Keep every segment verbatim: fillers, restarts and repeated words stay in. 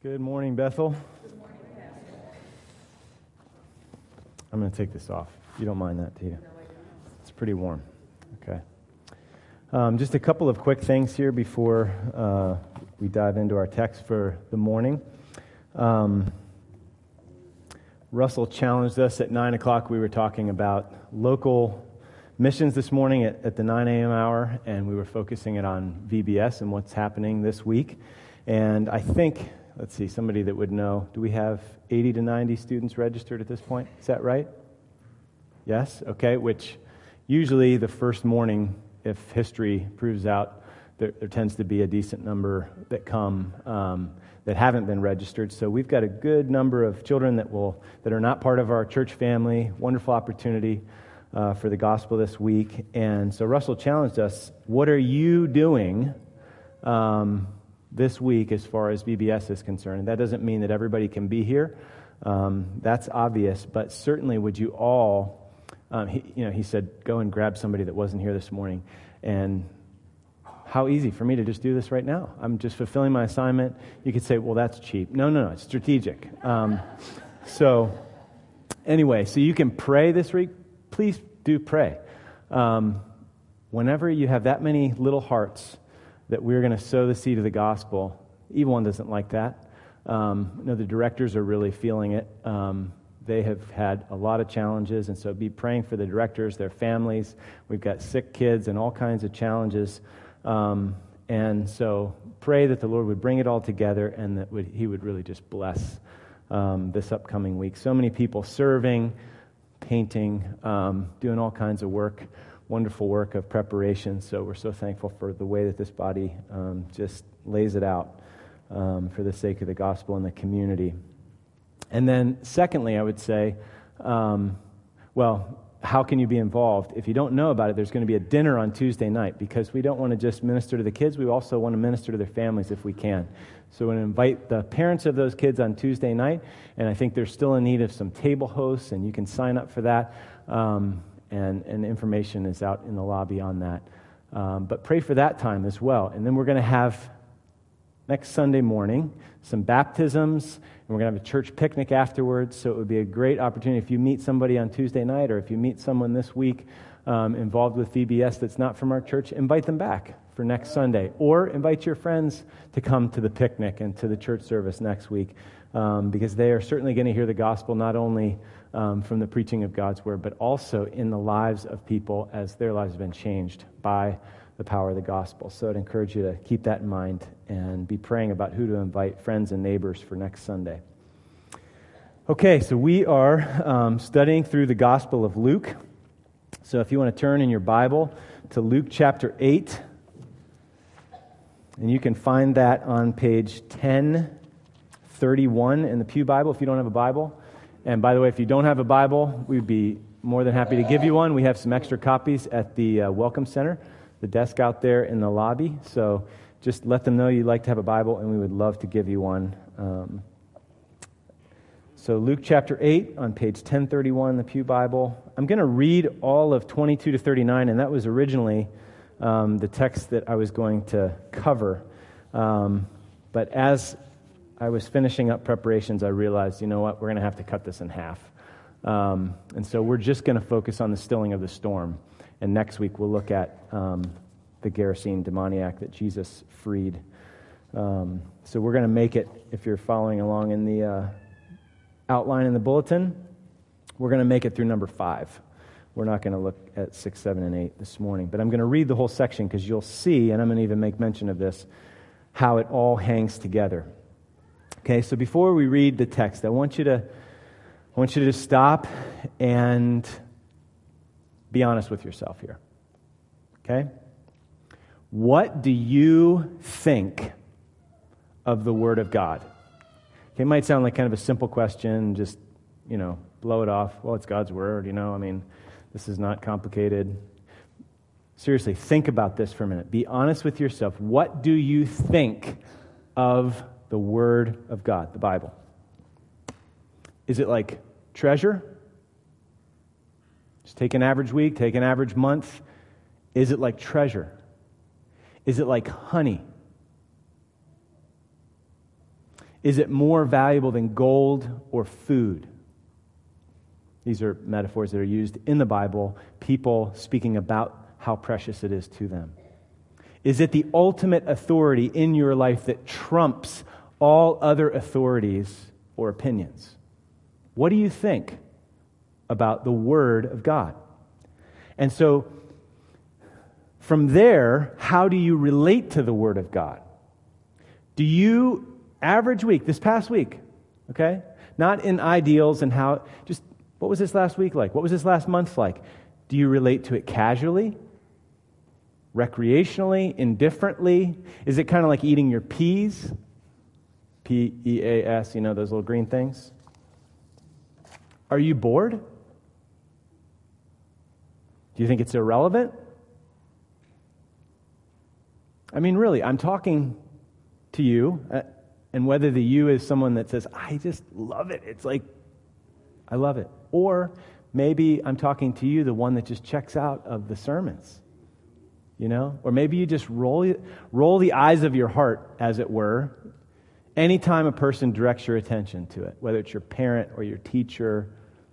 Good morning, Bethel. I'm going to take this off. You don't mind that, do you? It's pretty warm. Okay. Um, just a couple of quick things here before uh, we dive into our text for the morning. Um, Russell challenged us at nine o'clock. We were talking about local missions this morning at, at the nine a.m. hour, and we were focusing it on V B S and what's happening this week. And I think, let's see, somebody that would know, do we have eighty to ninety students registered at this point? Is that right? Yes? Okay, which usually the first morning, if history proves out, there, there tends to be a decent number that come um, that haven't been registered. So we've got a good number of children that will that are not part of our church family. Wonderful opportunity uh, for the gospel this week. And so Russell challenged us, what are you doing um, this week as far as V B S is concerned? And that doesn't mean that everybody can be here. Um, that's obvious. But certainly would you all... Um, he, you know, he said, go and grab somebody that wasn't here this morning. And how easy for me to just do this right now. I'm just fulfilling my assignment. You could say, well, that's cheap. No, no, no, it's strategic. Um, so anyway, so you can pray this week. Please do pray. Um, whenever you have that many little hearts that we're going to sow the seed of the gospel, evil one doesn't like that. Um, you know, the directors are really feeling it. Um, They have had a lot of challenges, and so be praying for the directors, their families. We've got sick kids and all kinds of challenges. Um, and so pray that the Lord would bring it all together and that would, He would really just bless um, this upcoming week. So many people serving, painting, um, doing all kinds of work, wonderful work of preparation. So we're so thankful for the way that this body um, just lays it out um, for the sake of the gospel and the community. And then secondly, I would say, um, well, how can you be involved? If you don't know about it, there's going to be a dinner on Tuesday night because we don't want to just minister to the kids. We also want to minister to their families if we can. So we're going to invite the parents of those kids on Tuesday night, and I think there's still in need of some table hosts, and you can sign up for that, um, and, and information is out in the lobby on that. Um, but pray for that time as well. And then we're going to have next Sunday morning some baptisms, and we're going to have a church picnic afterwards, so it would be a great opportunity if you meet somebody on Tuesday night or if you meet someone this week um, involved with V B S that's not from our church, invite them back for next Sunday. Or invite your friends to come to the picnic and to the church service next week um, because they are certainly going to hear the gospel not only um, from the preaching of God's word, but also in the lives of people as their lives have been changed by the power of the gospel. So I'd encourage you to keep that in mind and be praying about who to invite friends and neighbors for next Sunday. Okay, so we are um, studying through the Gospel of Luke. So if you want to turn in your Bible to Luke chapter eight, and you can find that on page ten thirty-one in the Pew Bible if you don't have a Bible. And by the way, if you don't have a Bible, we'd be more than happy to give you one. We have some extra copies at the uh, Welcome Center, the desk out there in the lobby. So just let them know you'd like to have a Bible, and we would love to give you one. Um, so Luke chapter eight on page ten thirty-one in the Pew Bible. I'm going to read all of twenty-two to thirty-nine, and that was originally um, the text that I was going to cover. Um, but as I was finishing up preparations, I realized, you know what, we're going to have to cut this in half. Um, and so we're just going to focus on the stilling of the storm. And next week we'll look at um, the Gerasene demoniac that Jesus freed. Um, so we're going to make it, if you're following along in the uh, outline in the bulletin, we're going to make it through number five. We're not going to look at six, seven, and eight this morning. But I'm going to read the whole section because you'll see, and I'm going to even make mention of this, how it all hangs together. Okay, so before we read the text, I want you to, I want you to stop and be honest with yourself here. Okay? What do you think of the Word of God? Okay, it might sound like kind of a simple question, just, you know, blow it off. Well, it's God's Word, you know, I mean, this is not complicated. Seriously, think about this for a minute. Be honest with yourself. What do you think of the Word of God, the Bible? Is it like treasure? Just take an average week, take an average month. Is it like treasure? Is it like honey? Is it more valuable than gold or food? These are metaphors that are used in the Bible, people speaking about how precious it is to them. Is it the ultimate authority in your life that trumps all other authorities or opinions? What do you think about the Word of God? And so, from there, how do you relate to the Word of God? Do you, average week, this past week, okay? Not in ideals and how, just what was this last week like? What was this last month like? Do you relate to it casually? Recreationally? Indifferently? Is it kind of like eating your peas? P E A S, you know, those little green things? Are you bored? Do you think it's irrelevant? I mean, really, I'm talking to you, uh, and whether the you is someone that says, I just love it. It's like, I love it. Or maybe I'm talking to you, the one that just checks out of the sermons, you know? Or maybe you just roll, roll the eyes of your heart, as it were, anytime a person directs your attention to it, whether it's your parent or your teacher,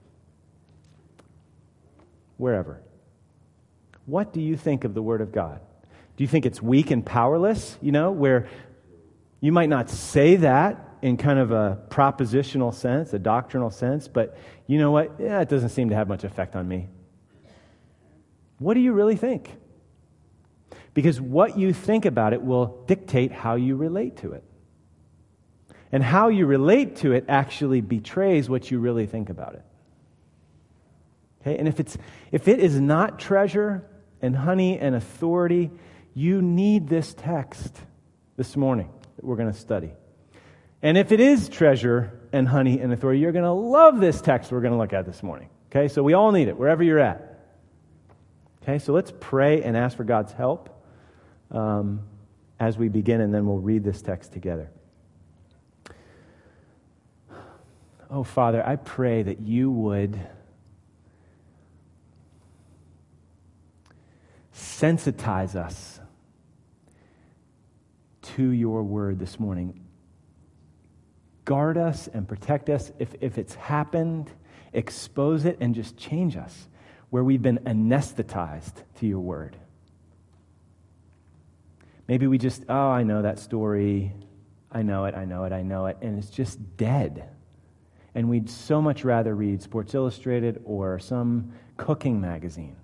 wherever. What do you think of the Word of God? Do you think it's weak and powerless, you know, where you might not say that in kind of a propositional sense, a doctrinal sense, but you know what? Yeah, it doesn't seem to have much effect on me. What do you really think? Because what you think about it will dictate how you relate to it. And how you relate to it actually betrays what you really think about it. Okay? And if it's if it is not treasure and honey and authority, you need this text this morning that we're going to study. And if it is treasure and honey and authority, you're going to love this text we're going to look at this morning. Okay? So we all need it, wherever you're at. Okay? So let's pray and ask for God's help um, as we begin, and then we'll read this text together. Oh, Father, I pray that you would sensitize us to your word this morning. Guard us and protect us. If, if it's happened, expose it and just change us where we've been anesthetized to your word. Maybe we just, oh, I know that story. I know it, I know it, I know it. And it's just dead. And we'd so much rather read Sports Illustrated or some cooking magazine.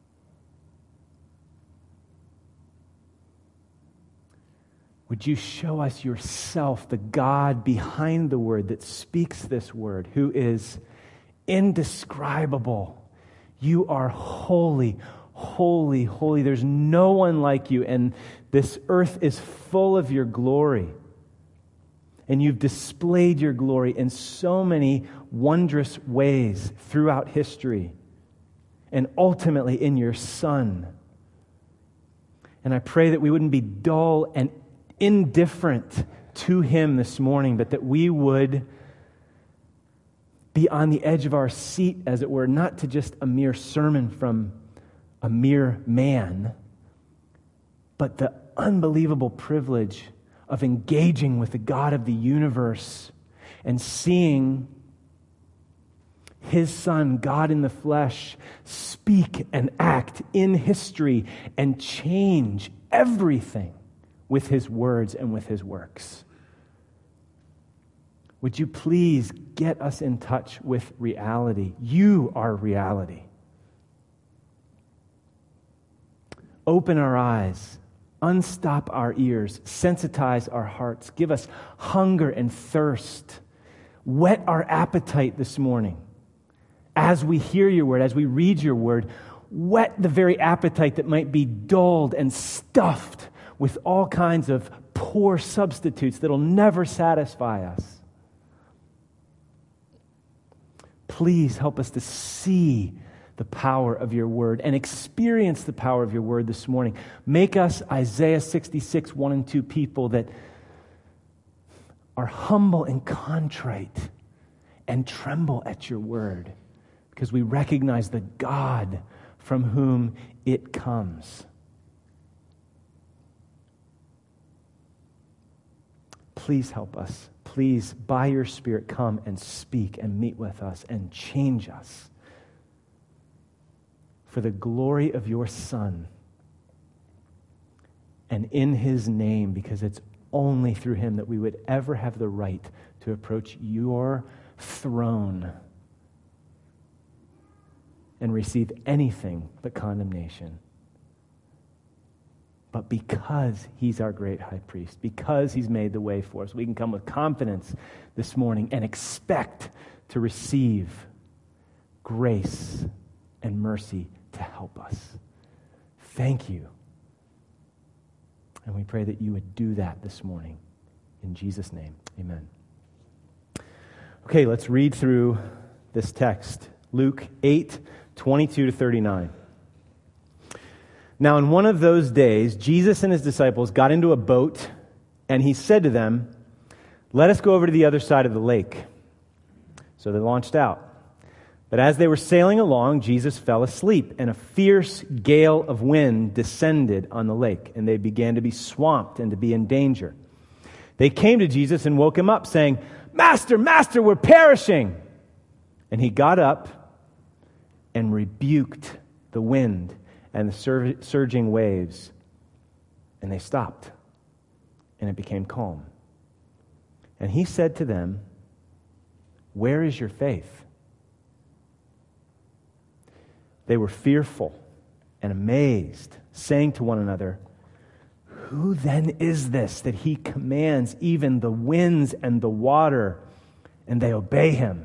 Would you show us yourself, the God behind the word that speaks this word, who is indescribable. You are holy, holy, holy. There's no one like you, and this earth is full of your glory. And you've displayed your glory in so many wondrous ways throughout history, and ultimately in your Son. And I pray that we wouldn't be dull and indifferent to him this morning, but that we would be on the edge of our seat, as it were, not to just a mere sermon from a mere man, but the unbelievable privilege of engaging with the God of the universe and seeing his Son, God in the flesh, speak and act in history and change everything with his words and with his works. Would you please get us in touch with reality? You are reality. Open our eyes, unstop our ears, sensitize our hearts, give us hunger and thirst. Whet our appetite this morning. As we hear your word, as we read your word, whet the very appetite that might be dulled and stuffed with all kinds of poor substitutes that'll never satisfy us. Please help us to see the power of your word and experience the power of your word this morning. Make us Isaiah sixty-six, one and two people that are humble and contrite and tremble at your word, because we recognize the God from whom it comes. Please help us. please, by your Spirit, come and speak and meet with us and change us for the glory of your Son and in his name, because it's only through him that we would ever have the right to approach your throne and receive anything but condemnation. But because he's our great high priest, because he's made the way for us, we can come with confidence this morning and expect to receive grace and mercy to help us. Thank you. And we pray that you would do that this morning. In Jesus' name, amen. Okay, let's read through this text. Luke eight, twenty-two to thirty-nine. Now, in one of those days, Jesus and his disciples got into a boat, and he said to them, "Let us go over to the other side of the lake." So they launched out. But as they were sailing along, Jesus fell asleep, and a fierce gale of wind descended on the lake, and they began to be swamped and to be in danger. They came to Jesus and woke him up, saying, "Master, Master, we're perishing!" And he got up and rebuked the wind and the sur- surging waves, and they stopped, and it became calm. And he said to them, "Where is your faith?" They were fearful and amazed, saying to one another, "Who then is this that he commands even the winds and the water, and they obey him?"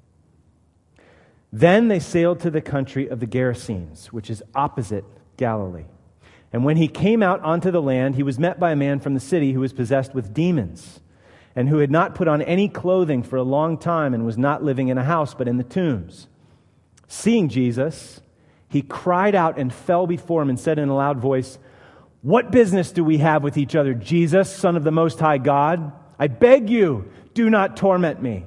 Then they sailed to the country of the Gerasenes, which is opposite Galilee. And when he came out onto the land, he was met by a man from the city who was possessed with demons, and who had not put on any clothing for a long time, and was not living in a house, but in the tombs. Seeing Jesus, he cried out and fell before him and said in a loud voice, "What business do we have with each other, Jesus, Son of the Most High God? I beg you, do not torment me."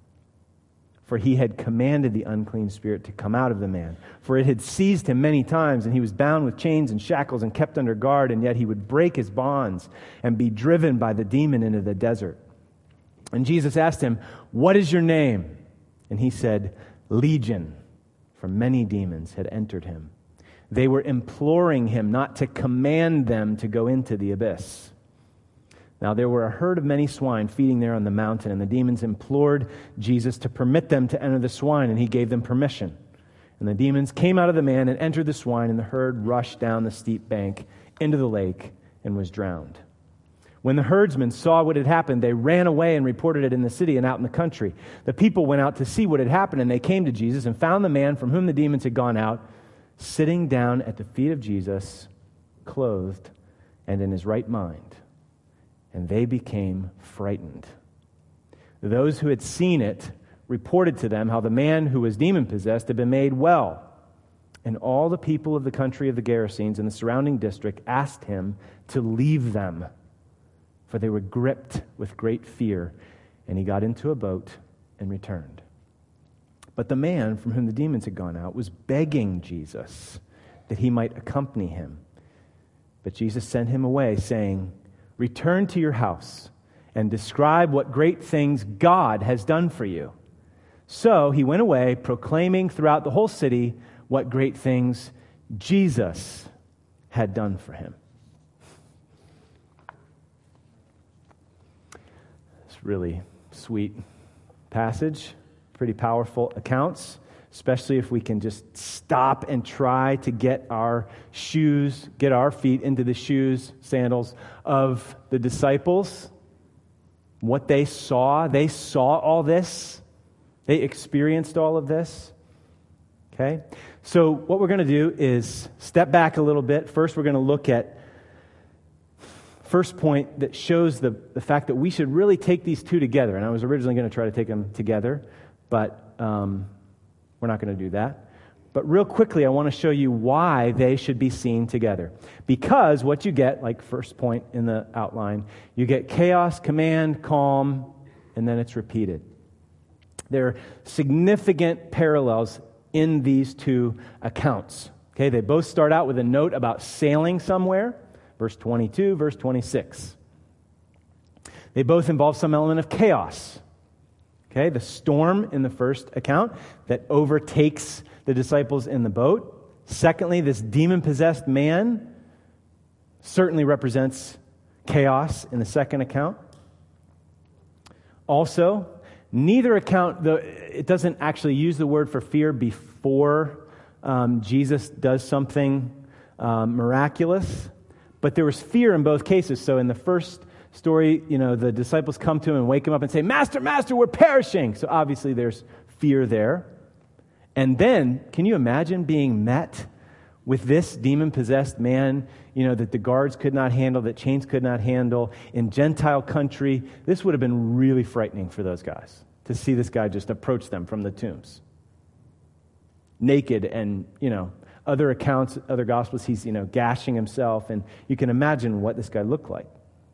For he had commanded the unclean spirit to come out of the man. For it had seized him many times, and he was bound with chains and shackles and kept under guard, and yet he would break his bonds and be driven by the demon into the desert. And Jesus asked him, "What is your name?" And he said, "Legion," for many demons had entered him. They were imploring him not to command them to go into the abyss. Now there were a herd of many swine feeding there on the mountain, and the demons implored Jesus to permit them to enter the swine, and he gave them permission. And the demons came out of the man and entered the swine, and the herd rushed down the steep bank into the lake and was drowned. When the herdsmen saw what had happened, they ran away and reported it in the city and out in the country. The people went out to see what had happened, and they came to Jesus and found the man from whom the demons had gone out, sitting down at the feet of Jesus, clothed and in his right mind. And they became frightened. Those who had seen it reported to them how the man who was demon-possessed had been made well. And all the people of the country of the Gerasenes and the surrounding district asked him to leave them, for they were gripped with great fear. And he got into a boat and returned. But the man from whom the demons had gone out was begging Jesus that he might accompany him. But Jesus sent him away, saying, "Return to your house and describe what great things God has done for you." So he went away, proclaiming throughout the whole city what great things Jesus had done for him. It's really sweet passage, pretty powerful accounts, especially if we can just stop and try to get our shoes, get our feet into the shoes, sandals of the disciples. What they saw, they saw all this. They experienced all of this. Okay? So what we're going to do is step back a little bit. First, we're going to look at first point that shows the, the fact that we should really take these two together. And I was originally going to try to take them together, but um, we're not going to do that. But real quickly, I want to show you why they should be seen together. Because what you get, like first point in the outline, you get chaos, command, calm, and then it's repeated. There are significant parallels in these two accounts. Okay, they both start out with a note about sailing somewhere, verse twenty-two, verse twenty-six. They both involve some element of chaos. Okay, the storm in the first account that overtakes the disciples in the boat. Secondly, this demon-possessed man certainly represents chaos in the second account. Also, neither account, though it doesn't actually use the word for fear before um, Jesus does something um, miraculous, but there was fear in both cases. So in the first story, you know, the disciples come to him and wake him up and say, Master, Master, we're perishing. So obviously there's fear there. And then, can you imagine being met with this demon-possessed man, you know, that the guards could not handle, that chains could not handle, in Gentile country? This would have been really frightening for those guys, to see this guy just approach them from the tombs. Naked, and, you know, other accounts, other gospels, he's, you know, gashing himself, and you can imagine what this guy looked like.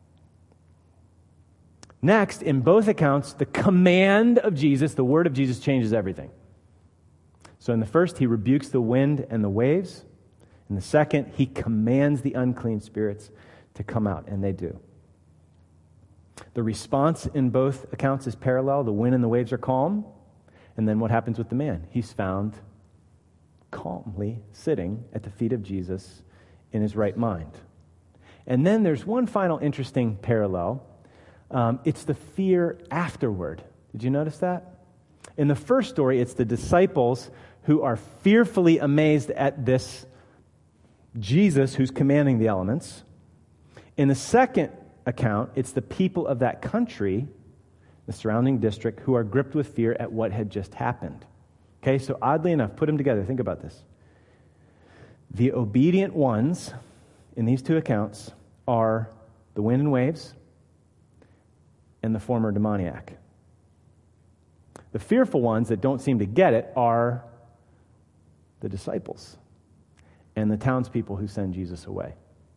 Next, in both accounts, the command of Jesus, the word of Jesus, changes everything. So in the first, he rebukes the wind and the waves. In the second, he commands the unclean spirits to come out, and they do. The response in both accounts is parallel. The wind and the waves are calm. And then what happens with the man? He's found calmly sitting at the feet of Jesus in his right mind. And then there's one final interesting parallel. Um, it's the fear afterward. Did you notice that? In the first story, it's the disciples who are fearfully amazed at this Jesus who's commanding the elements. In the second account, it's the people of that country, the surrounding district, who are gripped with fear at what had just happened. Okay, so oddly enough, put them together. Think about this. The obedient ones in these two accounts are the wind and waves and the former demoniac. The fearful ones that don't seem to get it are the disciples and the townspeople who send Jesus away.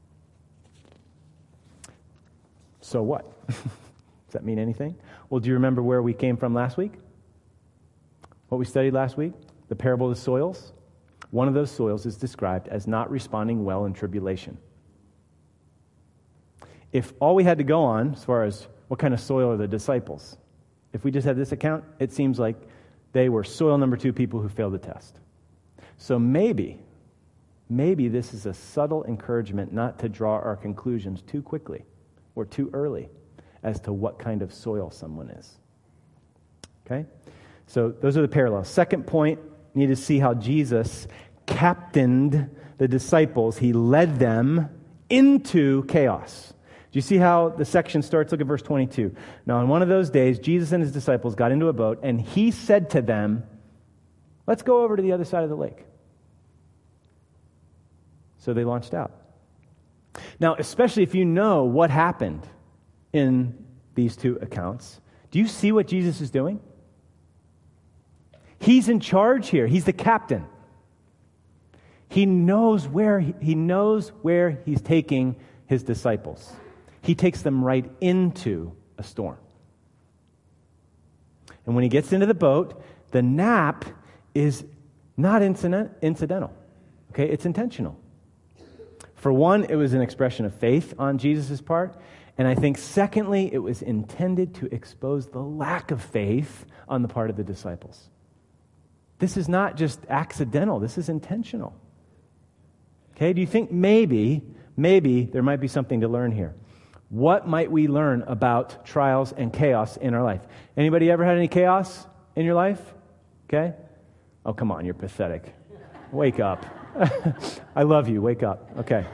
So what? Does that mean anything? Well, do you remember where we came from last week? What we studied last week? The parable of the soils. One of those soils is described as not responding well in tribulation. If all we had to go on, as far as what kind of soil are the disciples, if we just had this account, it seems like they were soil number two people who failed the test. So maybe, maybe this is a subtle encouragement not to draw our conclusions too quickly or too early as to what kind of soil someone is. Okay? So those are the parallels. Second point, you need to see how Jesus captained the disciples. He led them into chaos. Do you see how the section starts? Look at verse twenty-two. Now, on one of those days, Jesus and his disciples got into a boat, and he said to them, let's go over to the other side of the lake. So they launched out. Now, especially if you know what happened in these two accounts, do you see what Jesus is doing? He's in charge here. He's the captain. He knows where he, he knows where he's taking his disciples. He takes them right into a storm. And when he gets into the boat, the nap is not incident, incidental. Okay, it's intentional. For one, it was an expression of faith on Jesus' part. And I think secondly, it was intended to expose the lack of faith on the part of the disciples. This is not just accidental. This is intentional. Okay, do you think maybe, maybe there might be something to learn here? What might we learn about trials and chaos in our life? Anybody ever had any chaos in your life? Okay? Oh, come on, you're pathetic. Wake up. I love you. Wake up. Okay.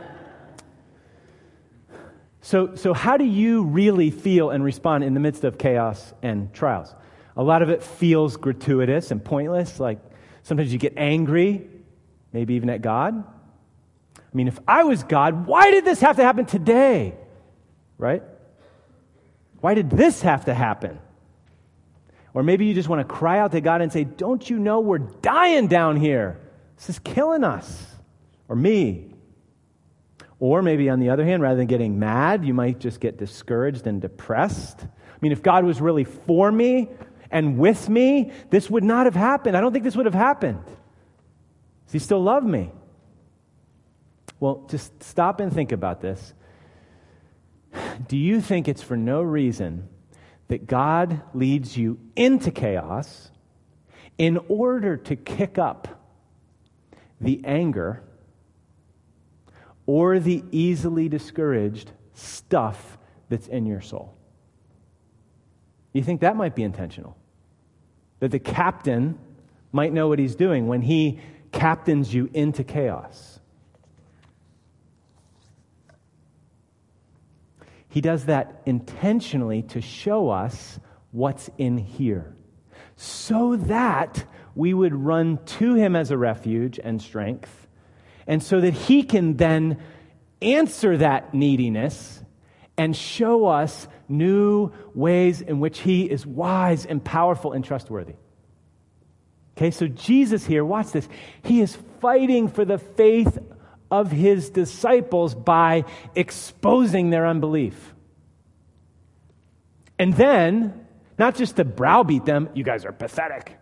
So, so how do you really feel and respond in the midst of chaos and trials? A lot of it feels gratuitous and pointless, like sometimes you get angry, maybe even at God. I mean, if I was God, why did this have to happen today? Right? Why did this have to happen? Or maybe you just want to cry out to God and say, don't you know we're dying down here? This is killing us. Or me. Or maybe on the other hand, rather than getting mad, you might just get discouraged and depressed. I mean, if God was really for me and with me, this would not have happened. I don't think this would have happened. Does he still love me? Well, just stop and think about this. do you think it's for no reason that God leads you into chaos in order to kick up the anger or the easily discouraged stuff that's in your soul? You think that might be intentional? That the captain might know what he's doing when he captains you into chaos. He does that intentionally to show us what's in here, so that we would run to him as a refuge and strength, and so that he can then answer that neediness and show us new ways in which he is wise and powerful and trustworthy. Okay, so Jesus here, watch this. He is fighting for the faith of his disciples by exposing their unbelief. And then, not just to browbeat them, you guys are pathetic,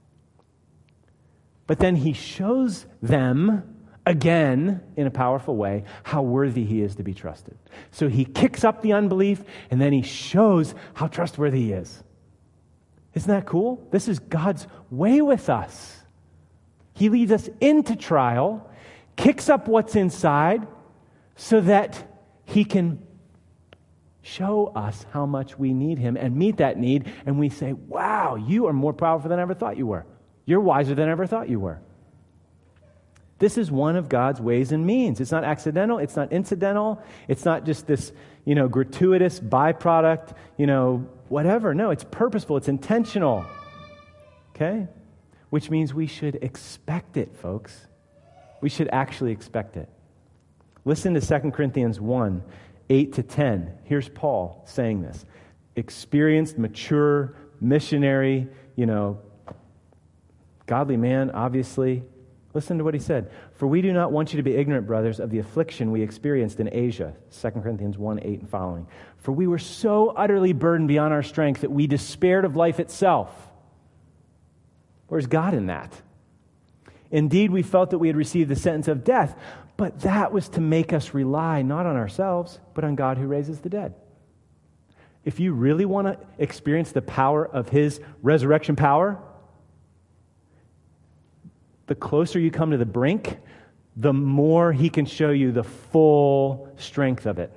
but then he shows them again, in a powerful way, how worthy he is to be trusted. So he kicks up the unbelief, and then he shows how trustworthy he is. Isn't that cool? This is God's way with us. He leads us into trial, kicks up what's inside, so that he can show us how much we need him and meet that need, and we say, wow, you are more powerful than I ever thought you were. You're wiser than I ever thought you were. This is one of God's ways and means. It's not accidental. It's not incidental. It's not just this, you know, gratuitous byproduct, you know, whatever. No, it's purposeful. It's intentional. Okay? Which means we should expect it, folks. We should actually expect it. Listen to Second Corinthians one, eight to ten. Here's Paul saying this. Experienced, mature, missionary, you know, godly man, obviously. Listen to what he said. For we do not want you to be ignorant, brothers, of the affliction we experienced in Asia. Second Corinthians one, eight and following. For we were so utterly burdened beyond our strength that we despaired of life itself. Where's God in that? Indeed, we felt that we had received the sentence of death, but that was to make us rely not on ourselves, but on God who raises the dead. If you really want to experience the power of his resurrection power, the closer you come to the brink, the more he can show you the full strength of it.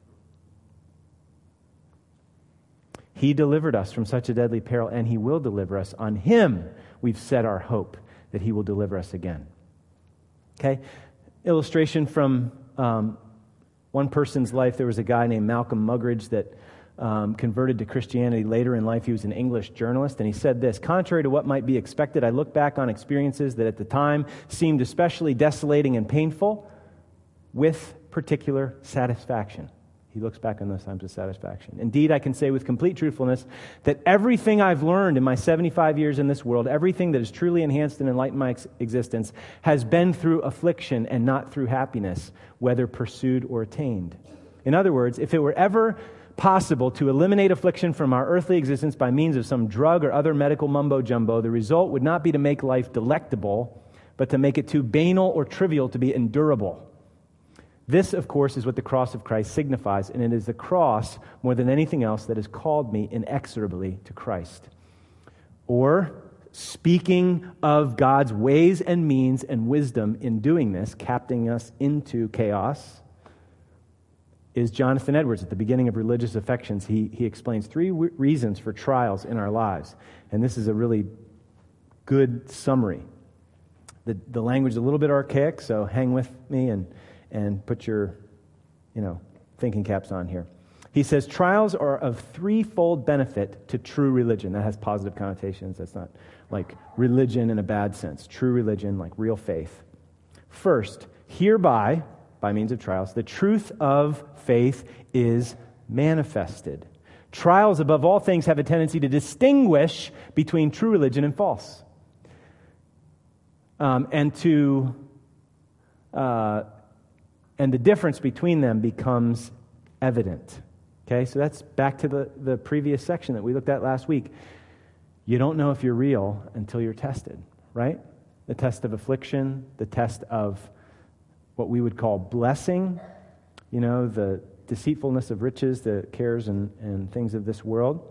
He delivered us from such a deadly peril, and he will deliver us. On him we've set our hope that he will deliver us again. Okay? Illustration from um, one person's life. There was a guy named Malcolm Muggeridge that Um, converted to Christianity later in life. He was an English journalist, and he said this: contrary to what might be expected, I look back on experiences that at the time seemed especially desolating and painful with particular satisfaction. He looks back on those times with satisfaction. Indeed, I can say with complete truthfulness that everything I've learned in my seventy-five years in this world, everything that has truly enhanced and enlightened my ex- existence, has been through affliction and not through happiness, whether pursued or attained. In other words, if it were ever possible to eliminate affliction from our earthly existence by means of some drug or other medical mumbo-jumbo, the result would not be to make life delectable, but to make it too banal or trivial to be endurable. This, of course, is what the cross of Christ signifies, and it is the cross, more than anything else, that has called me inexorably to Christ. Or, speaking of God's ways and means and wisdom in doing this, capturing us into chaos, is Jonathan Edwards. At the beginning of Religious Affections, he, he explains three w- reasons for trials in our lives. And this is a really good summary. The, the language is a little bit archaic, so hang with me and, and put your, you know, thinking caps on here. He says, trials are of threefold benefit to true religion. That has positive connotations. That's not like religion in a bad sense. True religion, like real faith. First, hereby, by means of trials, the truth of faith is manifested. Trials, above all things, have a tendency to distinguish between true religion and false. Um, and to uh, and the difference between them becomes evident. Okay, so that's back to the, the previous section that we looked at last week. You don't know if you're real until you're tested, right? The test of affliction, the test of what we would call blessing, you know, the deceitfulness of riches, the cares and, and things of this world.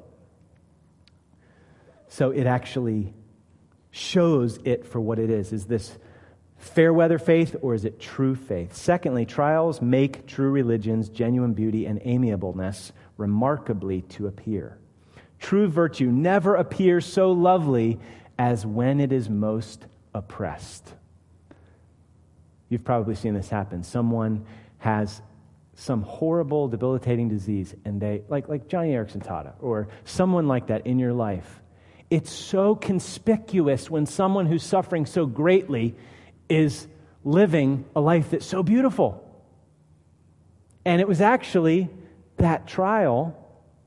So it actually shows it for what it is. Is this fair weather faith or is it true faith? Secondly, trials make true religion's genuine beauty and amiableness remarkably to appear. True virtue never appears so lovely as when it is most oppressed. You've probably seen this happen. Someone has some horrible, debilitating disease, and they, like, like Johnny Erickson Tada, or someone like that in your life. It's so conspicuous when someone who's suffering so greatly is living a life that's so beautiful. And it was actually that trial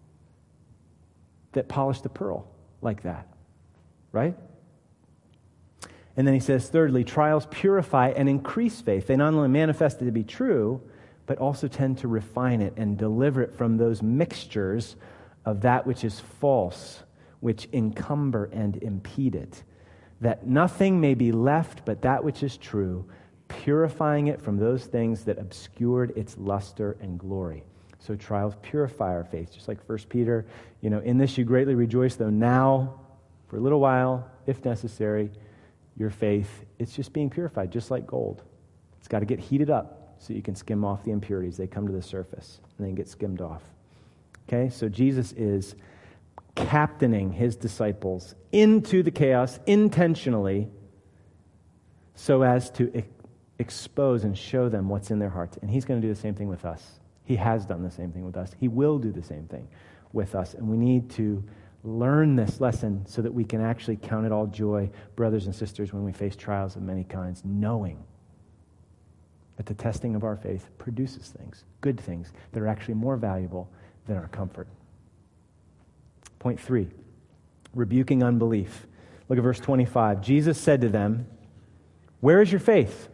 that polished the pearl like that, right? And then he says, thirdly, trials purify and increase faith. They not only manifest it to be true, but also tend to refine it and deliver it from those mixtures of that which is false, which encumber and impede it, that nothing may be left but that which is true, purifying it from those things that obscured its luster and glory. So trials purify our faith, just like First Peter, you know, in this you greatly rejoice, though now, for a little while, if necessary, your faith, it's just being purified, just like gold. It's got to get heated up so you can skim off the impurities. They come to the surface and then get skimmed off. Okay, so Jesus is captaining his disciples into the chaos intentionally so as to e- expose and show them what's in their hearts. And he's going to do the same thing with us. He has done the same thing with us. He will do the same thing with us. And we need to learn this lesson so that we can actually count it all joy, brothers and sisters, when we face trials of many kinds, knowing that the testing of our faith produces things, good things, that are actually more valuable than our comfort. Point three, rebuking unbelief. Look at verse twenty-five. Jesus said to them, "Where is your faith?"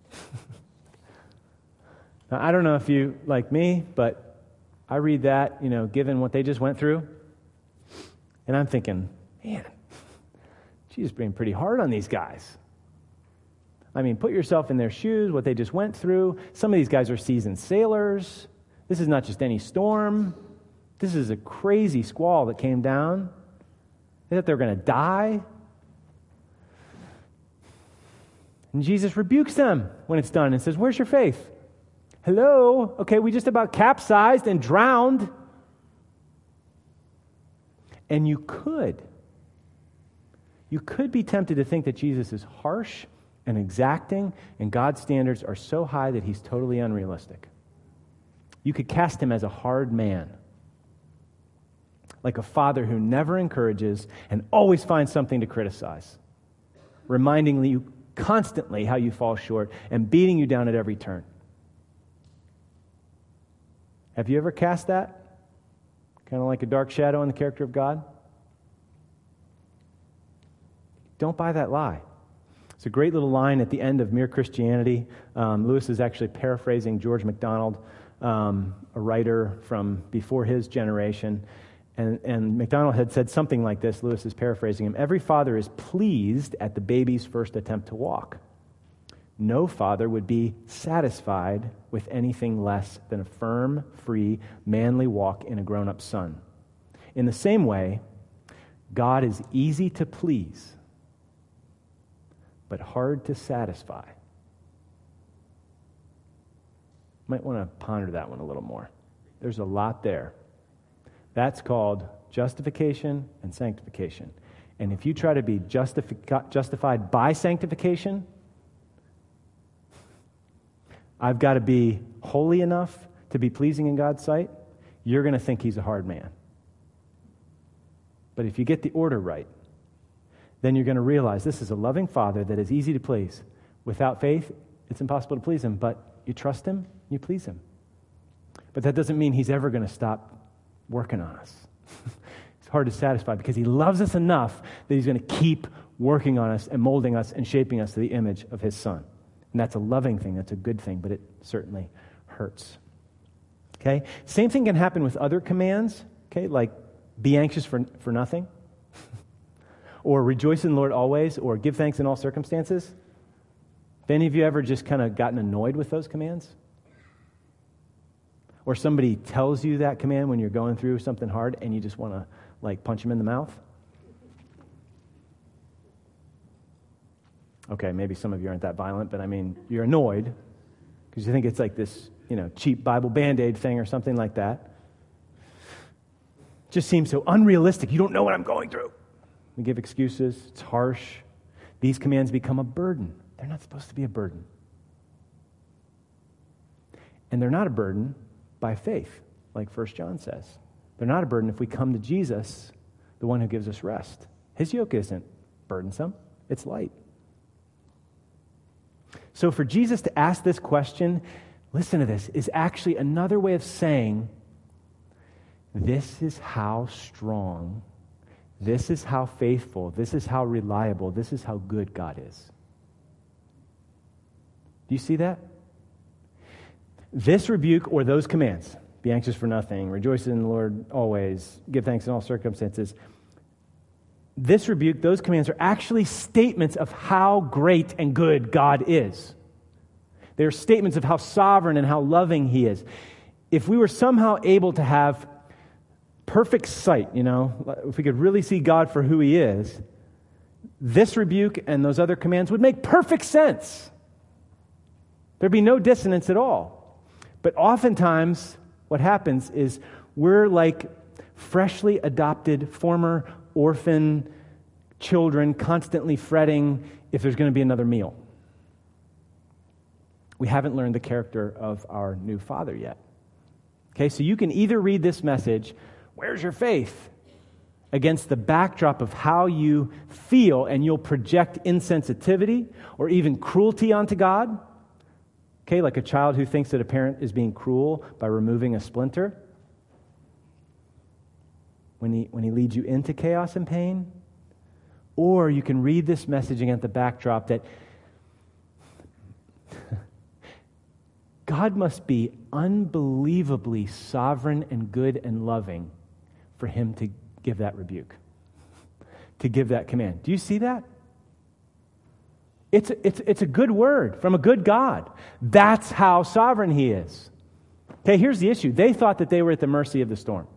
Now, I don't know if you like me, but I read that, you know, given what they just went through, and I'm thinking, man, Jesus being pretty hard on these guys. I mean, put yourself in their shoes, what they just went through. Some of these guys are seasoned sailors. This is not just any storm. This is a crazy squall that came down. They thought they were going to die. And Jesus rebukes them when it's done and says, "Where's your faith? Hello? Okay, we just about capsized and drowned." And you could, you could be tempted to think that Jesus is harsh and exacting, and God's standards are so high that he's totally unrealistic. You could cast him as a hard man, like a father who never encourages and always finds something to criticize, reminding you constantly how you fall short and beating you down at every turn. Have you ever cast that? Kind of like a dark shadow on the character of God? Don't buy that lie. It's a great little line at the end of Mere Christianity. Um, Lewis is actually paraphrasing George MacDonald, um, a writer from before his generation. And, and MacDonald had said something like this. Lewis is paraphrasing him. "Every father is pleased at the baby's first attempt to walk. No father would be satisfied with anything less than a firm, free, manly walk in a grown-up son. In the same way, God is easy to please, but hard to satisfy." Might want to ponder that one a little more. There's a lot there. That's called justification and sanctification. And if you try to be justifi- justified by sanctification, I've got to be holy enough to be pleasing in God's sight, you're going to think he's a hard man. But if you get the order right, then you're going to realize this is a loving Father that is easy to please. Without faith, it's impossible to please him, but you trust him, you please him. But that doesn't mean he's ever going to stop working on us. It's hard to satisfy because he loves us enough that he's going to keep working on us and molding us and shaping us to the image of his Son. And that's a loving thing, that's a good thing, but it certainly hurts. Okay? Same thing can happen with other commands, okay, like be anxious for, for nothing, or rejoice in the Lord always, or give thanks in all circumstances. Have any of you ever just kind of gotten annoyed with those commands? Or somebody tells you that command when you're going through something hard and you just want to like punch them in the mouth? Okay, maybe some of you aren't that violent, but I mean, you're annoyed because you think it's like this, you know, cheap Bible Band-Aid thing or something like that. Just seems so unrealistic. You don't know what I'm going through. We give excuses. It's harsh. These commands become a burden. They're not supposed to be a burden. And they're not a burden by faith, like First John says. They're not a burden if we come to Jesus, the one who gives us rest. His yoke isn't burdensome. It's light. So for Jesus to ask this question, listen to this, is actually another way of saying, this is how strong, this is how faithful, this is how reliable, this is how good God is. Do you see that? This rebuke or those commands, be anxious for nothing, rejoice in the Lord always, give thanks in all circumstances. This rebuke, those commands are actually statements of how great and good God is. They're statements of how sovereign and how loving He is. If we were somehow able to have perfect sight, you know, if we could really see God for who He is, this rebuke and those other commands would make perfect sense. There'd be no dissonance at all. But oftentimes, what happens is we're like freshly adopted former orphan children constantly fretting if there's going to be another meal. We haven't learned the character of our new Father yet. Okay, so you can either read this message, where's your faith? Against the backdrop of how you feel, and you'll project insensitivity or even cruelty onto God. Okay, like a child who thinks that a parent is being cruel by removing a splinter. When he, when he leads you into chaos and pain. Or you can read this message against the backdrop that God must be unbelievably sovereign and good and loving for Him to give that rebuke, to give that command. Do you see that? It's a, it's, it's a good word from a good God. That's how sovereign He is. Okay, here's the issue. They thought that they were at the mercy of the storm.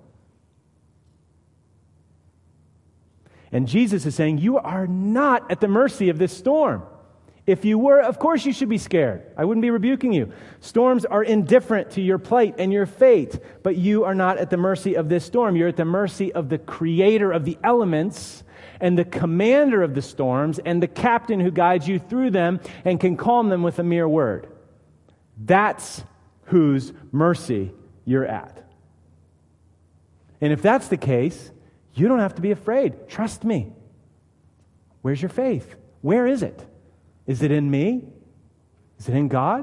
And Jesus is saying, you are not at the mercy of this storm. If you were, of course you should be scared. I wouldn't be rebuking you. Storms are indifferent to your plight and your fate, but you are not at the mercy of this storm. You're at the mercy of the creator of the elements and the commander of the storms and the captain who guides you through them and can calm them with a mere word. That's whose mercy you're at. And if that's the case, you don't have to be afraid. Trust me. Where's your faith? Where is it? Is it in me? Is it in God?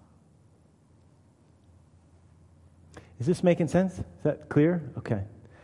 Is this making sense? Is that clear? Okay.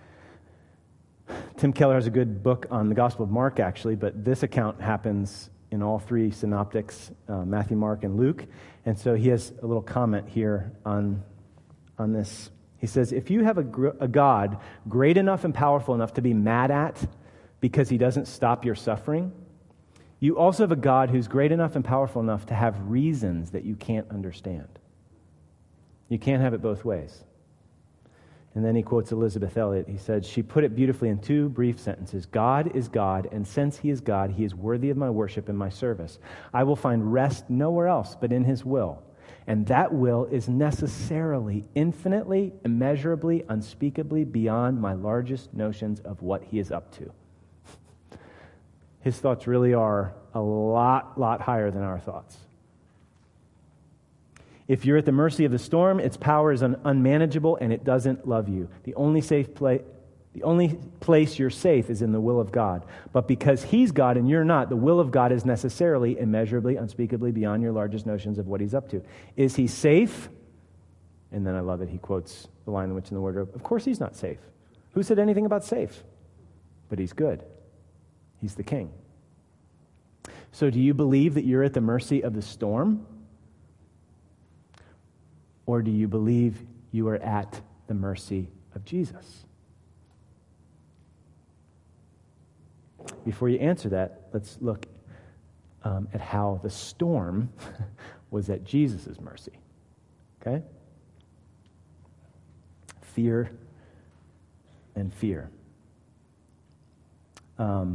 Tim Keller has a good book on the Gospel of Mark, actually, but this account happens in all three synoptics, uh, Matthew, Mark, and Luke. And so he has a little comment here on, on this. He says, if you have a, gr- a God great enough and powerful enough to be mad at because He doesn't stop your suffering, you also have a God who's great enough and powerful enough to have reasons that you can't understand. You can't have it both ways. And then he quotes Elizabeth Elliot. He said, she put it beautifully in two brief sentences. God is God, and since He is God, He is worthy of my worship and my service. I will find rest nowhere else but in His will. And that will is necessarily, infinitely, immeasurably, unspeakably beyond my largest notions of what He is up to. His thoughts really are a lot, lot higher than our thoughts. If you're at the mercy of the storm, its power is un- unmanageable and it doesn't love you. The only safe place, the only place you're safe is in the will of God. But because He's God and you're not, the will of God is necessarily, immeasurably, unspeakably beyond your largest notions of what He's up to. Is He safe? And then I love it. He quotes the Lion, the Witch, and the Wardrobe. Of course He's not safe. Who said anything about safe? But He's good. He's the King. So do you believe that you're at the mercy of the storm? Or do you believe you are at the mercy of Jesus? Before you answer that, let's look um, at how the storm was at Jesus' mercy. Okay? fear and fear. Um,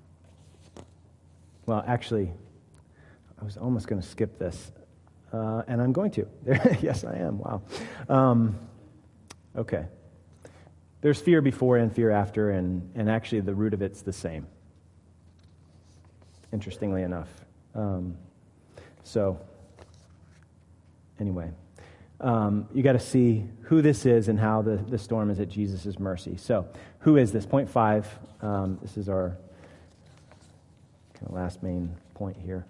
well, actually, I was almost going to skip this, uh, and I'm going to. Yes, I am. Wow. Um, okay. There's fear before and fear after, and, and actually the root of it's the same, interestingly enough. Um, so, anyway, um, you got to see who this is and how the, the storm is at Jesus' mercy. So, who is this? Point five. Um, this is our kind of last main point here.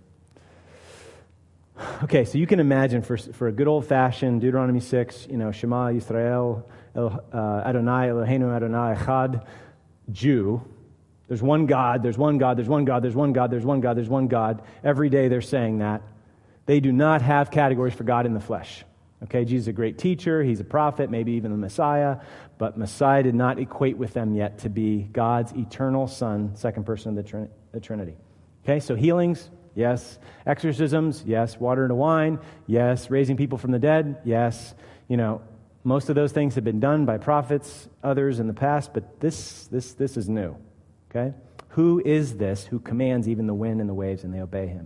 Okay, so you can imagine for for a good old-fashioned Deuteronomy six, you know, Shema Yisrael, El, uh, Adonai, Eloheinu, Adonai, Echad, Jew. There's one God, there's one God, there's one God, there's one God, there's one God, there's one God. Every day they're saying that. They do not have categories for God in the flesh. Okay, Jesus is a great teacher, he's a prophet, maybe even the Messiah, but Messiah did not equate with them yet to be God's eternal Son, second person of the, Trin- the Trinity. Okay, so healings, yes. Exorcisms, yes. Water into wine, yes. Raising people from the dead, yes. You know, most of those things have been done by prophets, others in the past, but this this this is new. Okay? Who is this who commands even the wind and the waves and they obey him?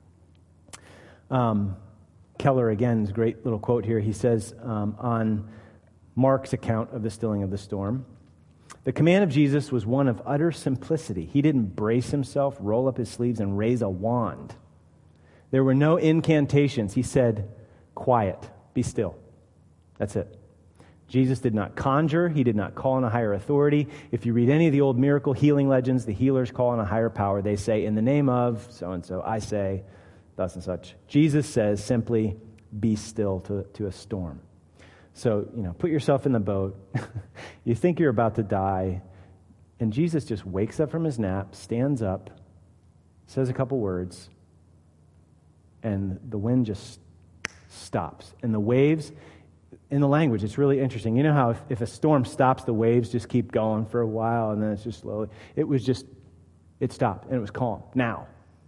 Um, Keller, again, is a great little quote here. He says um, on Mark's account of the stilling of the storm, the command of Jesus was one of utter simplicity. He didn't brace himself, roll up his sleeves, and raise a wand. There were no incantations. He said, quiet, be still. That's it. Jesus did not conjure. He did not call on a higher authority. If you read any of the old miracle healing legends, the healers call on a higher power. They say, in the name of so-and-so, I say thus and such. Jesus says simply, be still to, to a storm. So, you know, put yourself in the boat. You think you're about to die, and Jesus just wakes up from his nap, stands up, says a couple words, and the wind just stops. And the waves, in the language, it's really interesting. You know how if, if a storm stops, the waves just keep going for a while, and then it's just slowly. It was just, it stopped, and it was calm. Now.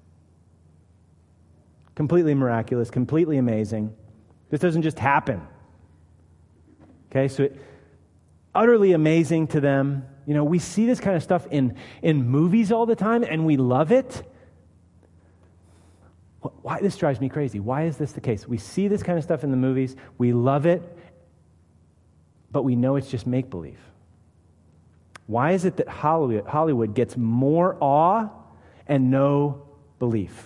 Completely miraculous, completely amazing. This doesn't just happen. Okay, so it, utterly amazing to them. You know, we see this kind of stuff in, in movies all the time, and we love it. Why this drives me crazy? Why is this the case? We see this kind of stuff in the movies, we love it, but we know it's just make-believe. Why is it that Hollywood, Hollywood gets more awe and no belief?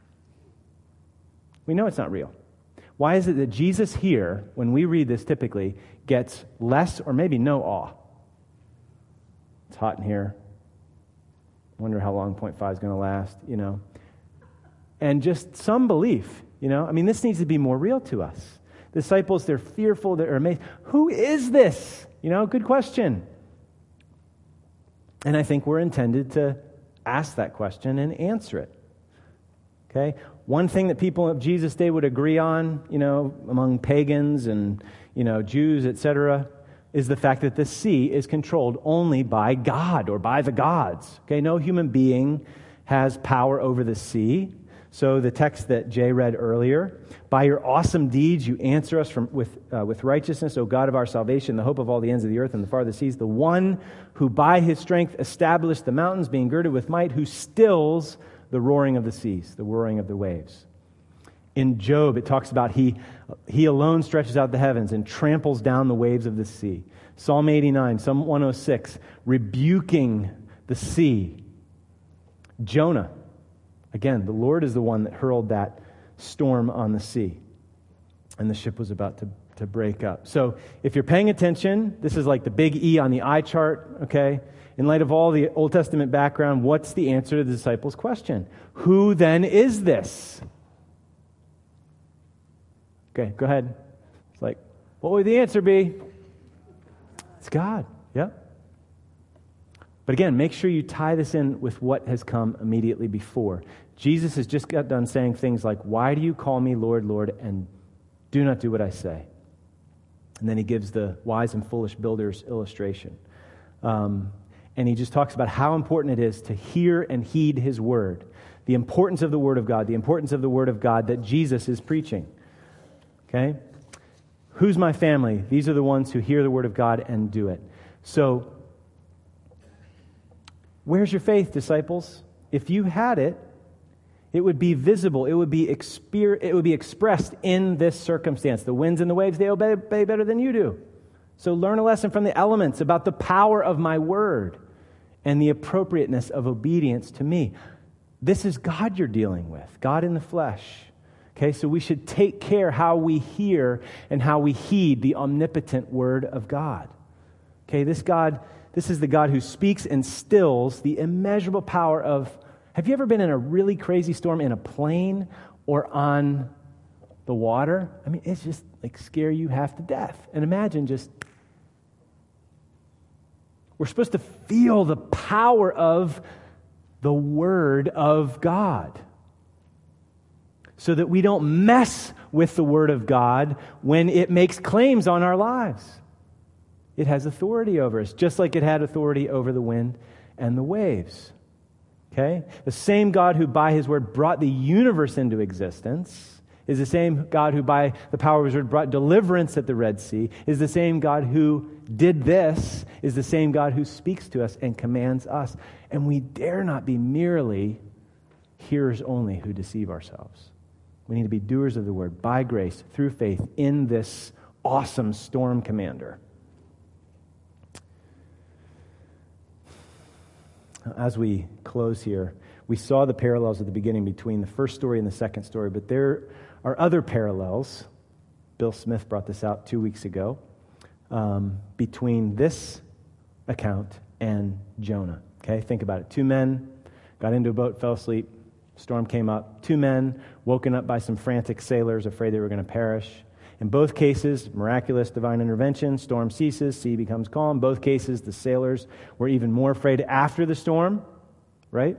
We know it's not real. Why is it that Jesus here, when we read this typically, gets less or maybe no awe? It's hot in here. Wonder how long point five is going to last, you know. And just some belief, you know. I mean, this needs to be more real to us. The disciples, they're fearful, they're amazed. Who is this? You know, good question. And I think we're intended to ask that question and answer it. Okay? One thing that people of Jesus' day would agree on, you know, among pagans and, you know, Jews, et cetera, is the fact that the sea is controlled only by God or by the gods. Okay, no human being has power over the sea. So the text that Jay read earlier, by your awesome deeds you answer us from with uh, with righteousness, O God of our salvation, the hope of all the ends of the earth and the farthest seas, the one who by his strength established the mountains, being girded with might, who stills the roaring of the seas, the roaring of the waves. In Job, it talks about he, he alone stretches out the heavens and tramples down the waves of the sea. Psalm eighty-nine, Psalm one oh six, rebuking the sea. Jonah, again, the Lord is the one that hurled that storm on the sea. And the ship was about to, to break up. So if you're paying attention, this is like the big E on the eye chart, okay? In light of all the Old Testament background, what's the answer to the disciples' question? Who then is this? Okay, go ahead. It's like, what would the answer be? It's God, yeah. But again, make sure you tie this in with what has come immediately before. Jesus has just got done saying things like, why do you call me Lord, Lord, and do not do what I say? And then he gives the wise and foolish builders illustration. Um, and he just talks about how important it is to hear and heed his word. The importance of the word of God, the importance of the word of God that Jesus is preaching. Okay? Who's my family? These are the ones who hear the word of God and do it. So, where's your faith, disciples? If you had it, it would be visible. It would be exper- It would be expressed in this circumstance. The winds and the waves, they obey, obey better than you do. So learn a lesson from the elements about the power of my word and the appropriateness of obedience to me. This is God you're dealing with, God in the flesh. Okay, so we should take care how we hear and how we heed the omnipotent word of God. Okay, this God, this is the God who speaks and stills the immeasurable power of... Have you ever been in a really crazy storm in a plane or on the water? I mean, it's just like scare you half to death. And imagine just... We're supposed to feel the power of the word of God, so that we don't mess with the word of God when it makes claims on our lives. It has authority over us, just like it had authority over the wind and the waves. Okay? The same God who by his word brought the universe into existence is the same God who by the power of his word brought deliverance at the Red Sea, is the same God who did this, is the same God who speaks to us and commands us. And we dare not be merely hearers only who deceive ourselves. We need to be doers of the word by grace, through faith, in this awesome storm commander. As we close here, we saw the parallels at the beginning between the first story and the second story, but there are other parallels. Bill Smith brought this out two weeks ago, um, between this account and Jonah. Okay, think about it. Two men got into a boat, fell asleep. Storm came up. Two men woken up by some frantic sailors afraid they were going to perish. In both cases, miraculous divine intervention, storm ceases, sea becomes calm. Both cases, the sailors were even more afraid after the storm, right?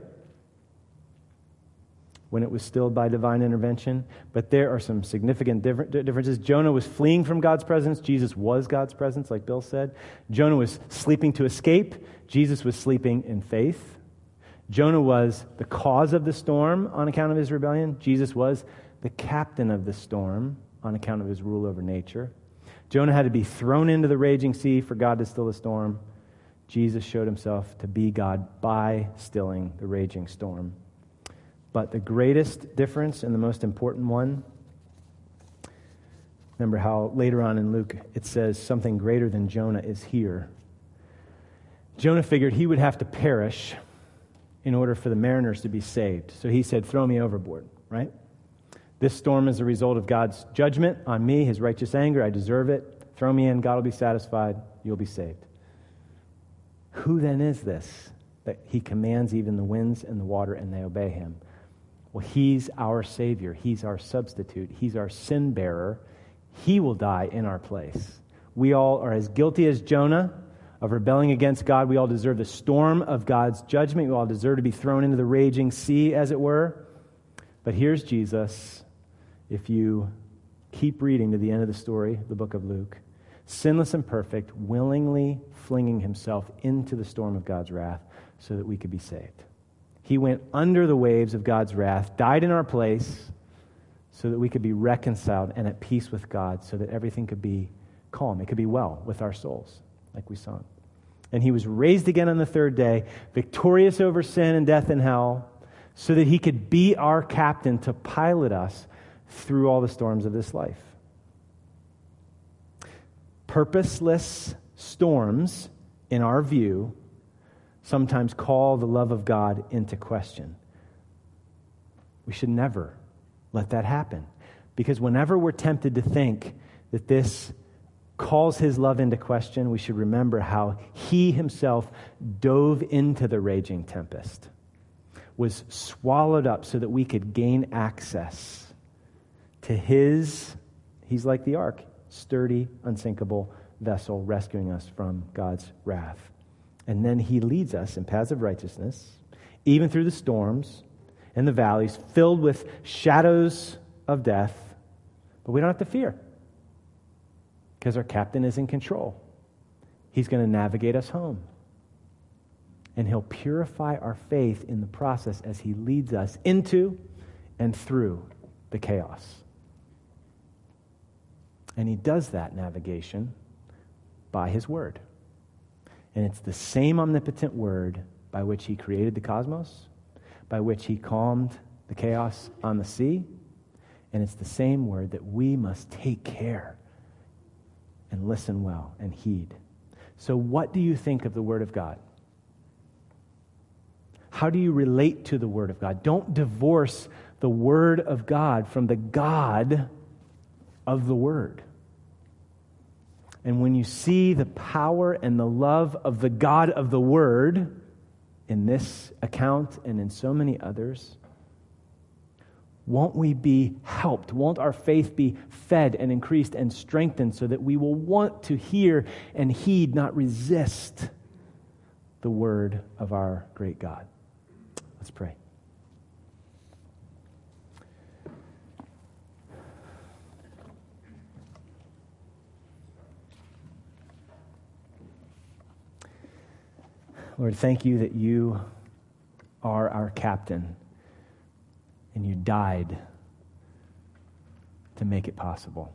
When it was stilled by divine intervention. But there are some significant differences. Jonah was fleeing from God's presence. Jesus was God's presence, like Bill said. Jonah was sleeping to escape. Jesus was sleeping in faith. Jonah was the cause of the storm on account of his rebellion. Jesus was the captain of the storm on account of his rule over nature. Jonah had to be thrown into the raging sea for God to still the storm. Jesus showed himself to be God by stilling the raging storm. But the greatest difference and the most important one, remember how later on in Luke it says something greater than Jonah is here. Jonah figured he would have to perish in order for the mariners to be saved. So he said, throw me overboard, right? This storm is a result of God's judgment on me, his righteous anger. I deserve it. Throw me in. God will be satisfied. You'll be saved. Who then is this that he commands even the winds and the water and they obey him? Well, he's our Savior. He's our substitute. He's our sin bearer. He will die in our place. We all are as guilty as Jonah of rebelling against God. We all deserve the storm of God's judgment. We all deserve to be thrown into the raging sea, as it were. But here's Jesus. If you keep reading to the end of the story, the book of Luke, sinless and perfect, willingly flinging himself into the storm of God's wrath so that we could be saved. He went under the waves of God's wrath, died in our place so that we could be reconciled and at peace with God, so that everything could be calm. It could be well with our souls, like we sung. And he was raised again on the third day, victorious over sin and death and hell, so that he could be our captain to pilot us through all the storms of this life. Purposeless storms, in our view, sometimes call the love of God into question. We should never let that happen. Because whenever we're tempted to think that this calls his love into question, we should remember how he himself dove into the raging tempest, was swallowed up so that we could gain access to his, he's like the ark, sturdy, unsinkable vessel rescuing us from God's wrath. And then he leads us in paths of righteousness, even through the storms and the valleys filled with shadows of death. But we don't have to fear, because our captain is in control. He's going to navigate us home. And he'll purify our faith in the process as he leads us into and through the chaos. And he does that navigation by his word. And it's the same omnipotent word by which he created the cosmos, by which he calmed the chaos on the sea, and it's the same word that we must take care and listen well and heed. So what do you think of the Word of God? How do you relate to the Word of God? Don't divorce the Word of God from the God of the Word. And when you see the power and the love of the God of the Word in this account and in so many others, won't we be helped? Won't our faith be fed and increased and strengthened so that we will want to hear and heed, not resist the word of our great God? Let's pray. Lord, thank you that you are our captain. And you died to make it possible.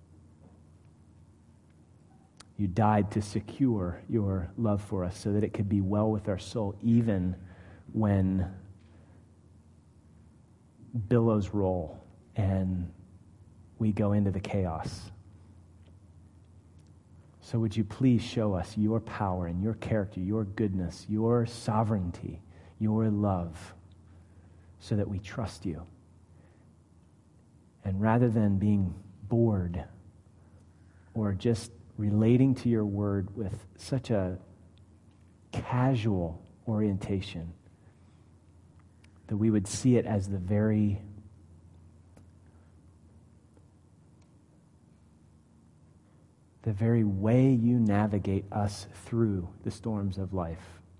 You died to secure your love for us so that it could be well with our soul even when billows roll and we go into the chaos. So would you please show us your power and your character, your goodness, your sovereignty, your love, so that we trust you. And rather than being bored or just relating to your word with such a casual orientation, that we would see it as the very the very way you navigate us through the storms of life.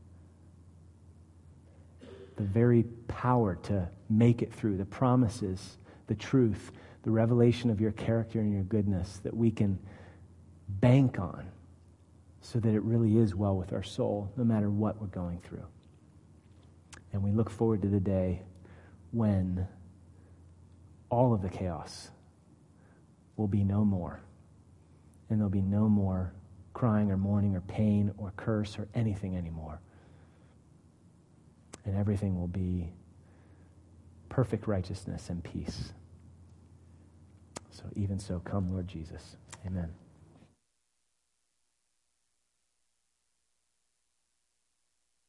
The very power to make it through, the promises, the truth, the revelation of your character and your goodness that we can bank on so that it really is well with our soul, no matter what we're going through. And we look forward to the day when all of the chaos will be no more, and there'll be no more crying or mourning or pain or curse or anything anymore. And everything will be perfect righteousness and peace. So even so, come, Lord Jesus. Amen.